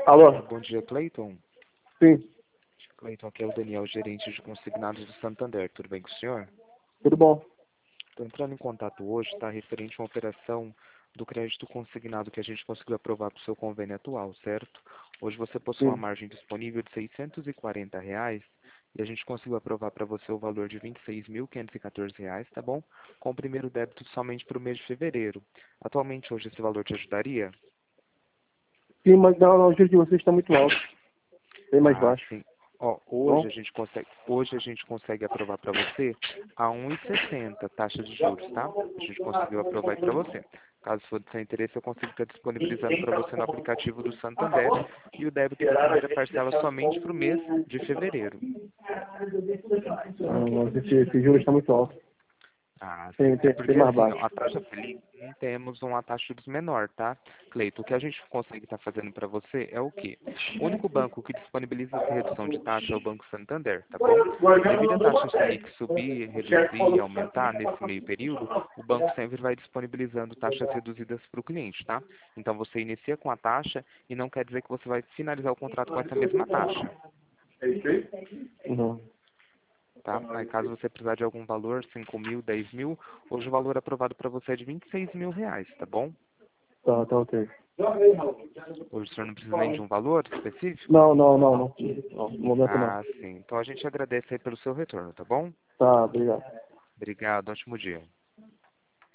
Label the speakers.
Speaker 1: Alô?
Speaker 2: Bom dia, Cleiton.
Speaker 1: Sim,
Speaker 2: Cleiton, aqui é o Daniel, gerente de consignados do Santander. Tudo bem com o senhor?
Speaker 1: tudo bom?
Speaker 2: Estou entrando em contato hoje, está referente a uma operação do crédito consignado que a gente conseguiu aprovar para o seu convênio atual, certo? Hoje você possui uma
Speaker 1: Sim.
Speaker 2: margem disponível de R$ 640 e a gente conseguiu aprovar para você o valor de R$ 26.514, tá bom? Com o primeiro débito somente para o mês de fevereiro. Atualmente, hoje, esse valor te ajudaria?
Speaker 1: Sim, mas não, o juro de vocês está muito alto. Bem mais
Speaker 2: Ah,
Speaker 1: baixo.
Speaker 2: sim. Ó,
Speaker 1: Bom?
Speaker 2: hoje a gente consegue aprovar para você a 1,60 taxa de juros, tá? A gente conseguiu aprovar para você. Caso for do seu interesse, eu consigo estar disponibilizando para você no aplicativo do Santander e o débito da primeira parcela somente para o mês de fevereiro.
Speaker 1: Mas esse juro está muito alto.
Speaker 2: Ah, sim.
Speaker 1: Tem,
Speaker 2: É
Speaker 1: tem, tem
Speaker 2: porque
Speaker 1: mais
Speaker 2: assim, ó,
Speaker 1: baixo.
Speaker 2: a taxa Selic não temos uma taxa de juros menor, tá? Cleito, o que a gente consegue estar fazendo para você é o quê? O único banco que disponibiliza essa redução de taxa é o Banco Santander, tá bom? Devido à taxa Selic subir, reduzir e aumentar nesse meio período, o banco sempre vai disponibilizando taxas reduzidas para o cliente, tá? Então você inicia com a taxa e não quer dizer que você vai finalizar o contrato com essa mesma taxa.
Speaker 1: Uhum.
Speaker 2: Tá? Aí, caso você precisar de algum valor, 5 mil, 10 mil, hoje o valor aprovado para você é de R$ 26.000, tá bom?
Speaker 1: Tá ok.
Speaker 2: Hoje o senhor não precisa nem de um valor específico?
Speaker 1: Não, não, não, não. Não, no momento não.
Speaker 2: Ah, sim. Então a gente agradece aí pelo seu retorno, tá bom?
Speaker 1: Tá, obrigado.
Speaker 2: Obrigado, ótimo dia.